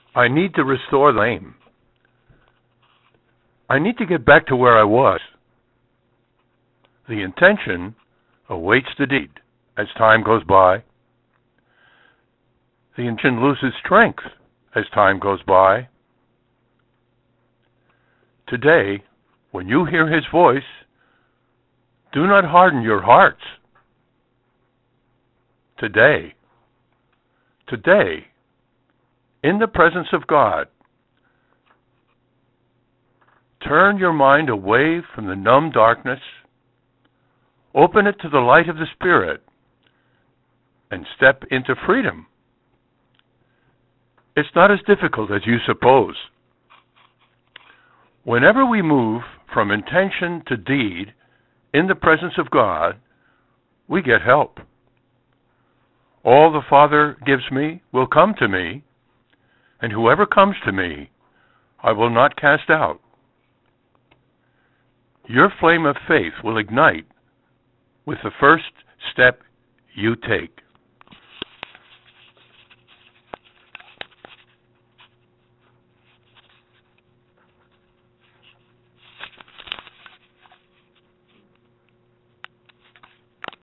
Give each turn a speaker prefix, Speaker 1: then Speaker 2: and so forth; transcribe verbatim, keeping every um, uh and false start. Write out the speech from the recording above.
Speaker 1: I need to restore the aim. I need to get back to where I was. The intention awaits the deed as time goes by. The intention loses strength as time goes by. Today, when you hear his voice, do not harden your hearts. Today, today, in the presence of God, turn your mind away from the numb darkness, open it to the light of the Spirit, and step into freedom. It's not as difficult as you suppose. Whenever we move from intention to deed in the presence of God, we get help. All the Father gives me will come to me, and whoever comes to me, I will not cast out. Your flame of faith will ignite with the first step you take.